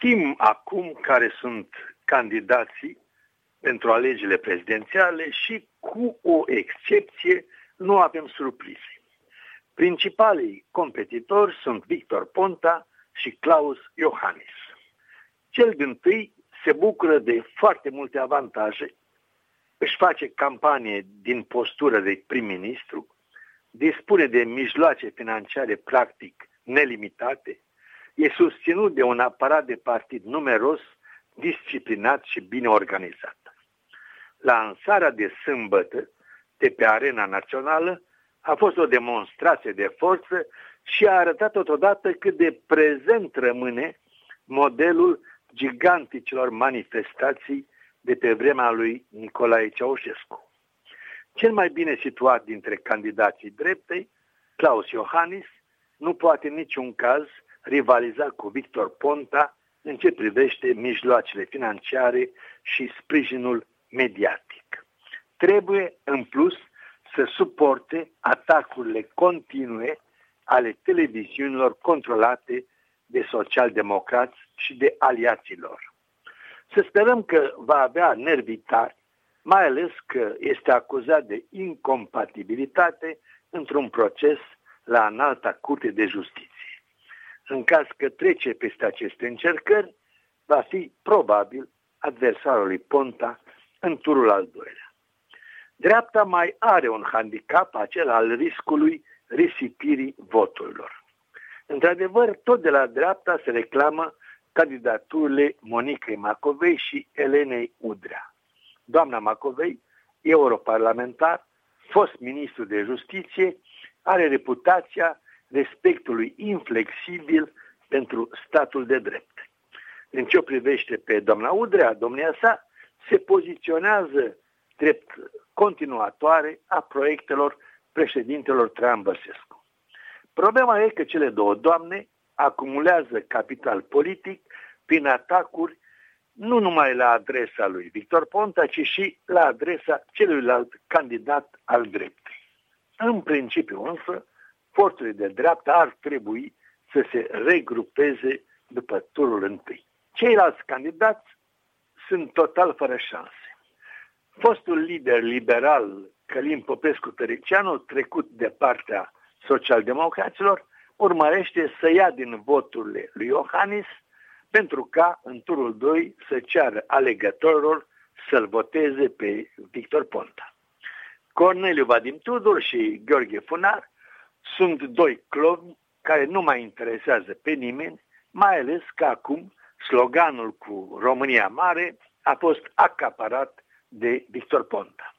Știm acum care sunt candidații pentru alegerile prezidențiale și, cu o excepție, nu avem surprize. Principalii competitori sunt Victor Ponta și Klaus Iohannis. Cel dintâi se bucură de foarte multe avantaje, își face campanie din postură de prim-ministru, dispune de mijloace financiare practic nelimitate, e susținut de un aparat de partid numeros, disciplinat și bine organizat. Lansarea de sâmbătă de pe arena națională a fost o demonstrație de forță și a arătat totodată cât de prezent rămâne modelul giganticilor manifestații de pe vremea lui Nicolae Ceaușescu. Cel mai bine situat dintre candidații dreptei, Klaus Iohannis, nu poate în niciun caz rivaliza cu Victor Ponta în ce privește mijloacele financiare și sprijinul mediatic. Trebuie, în plus, să suporte atacurile continue ale televiziunilor controlate de socialdemocrați și de aliații lor. Să sperăm că va avea nervi tari, mai ales că este acuzat de incompatibilitate într-un proces la Înalta Curte de Justiție. În caz că trece peste aceste încercări, va fi probabil adversarul lui Ponta în turul al doilea. Dreapta mai are un handicap, acela al riscului risipirii voturilor. Într-adevăr, tot de la dreapta se reclamă candidaturile Monicăi Macovei și Elenei Udrea. Doamna Macovei, europarlamentar, fost ministru de justiție, are reputația respectului inflexibil pentru statul de drept. În ce o privește pe doamna Udrea, domnia sa se poziționează drept continuatoare a proiectelor președintelor Traian Băsescu. Problema e că cele două doamne acumulează capital politic prin atacuri nu numai la adresa lui Victor Ponta, ci și la adresa celuilalt candidat al dreptei. În principiu însă, forțele de dreapta ar trebui să se regrupeze după turul întâi. Ceilalți candidați sunt total fără șanse. Fostul lider liberal Călin Popescu-Tăriceanu, trecut de partea socialdemocraților, urmărește să ia din voturile lui Iohannis pentru ca în turul 2 să ceară alegătorilor să-l voteze pe Victor Ponta. Corneliu Vadim Tudor și Gheorghe Funar sunt doi clovni care nu mai interesează pe nimeni, mai ales că acum sloganul cu România Mare a fost acaparat de Victor Ponta.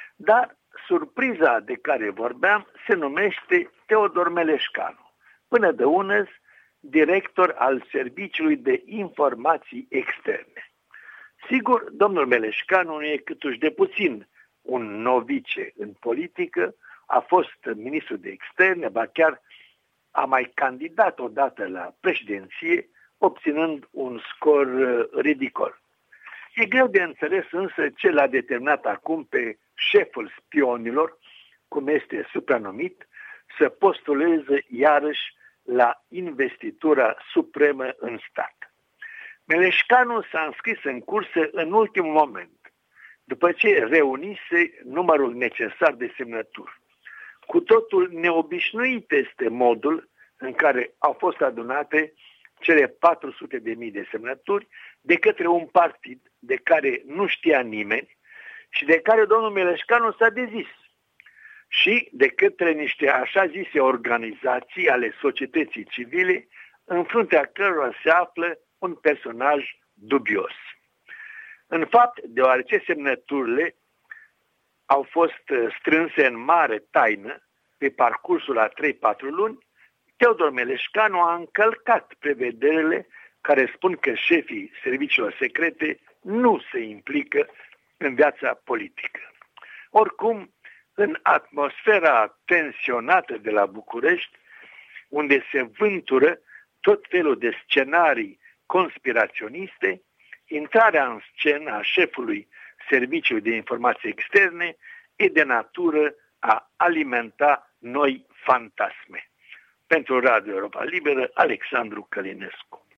Dar surpriza de care vorbeam se numește Teodor Meleșcanu, până de unăzi director al Serviciului de Informații Externe. Sigur, domnul Meleșcanu nu e câtuși de puțin un novice în politică, a fost ministru de externe, ba chiar a mai candidat odată la președinție, obținând un scor ridicol. E greu de înțeles însă ce l-a determinat acum pe șeful spionilor, cum este supranumit, să postuleze iarăși la investitura supremă în stat. Meleșcanu s-a înscris în cursă în ultimul moment, după ce reunise numărul necesar de semnături. Cu totul neobișnuit este modul în care au fost adunate cele 400.000 de semnături de către un partid de care nu știa nimeni și de care domnul Meleșcanu s-a dezis și de către niște așa zise organizații ale societății civile în fruntea cărora se află un personaj dubios. În fapt, deoarece semnăturile au fost strânse în mare taină pe parcursul a 3-4 luni, Teodor Meleșcanu a încălcat prevederile care spun că șefii serviciilor secrete nu se implică în viața politică. Oricum, în atmosfera tensionată de la București, unde se vântură tot felul de scenarii conspiraționiste, intrarea în scenă a șefului Serviciului de Informații Externe e de natură a alimenta noi fantasme. Pentru Radio Europa Liberă, Alexandru Călinescu.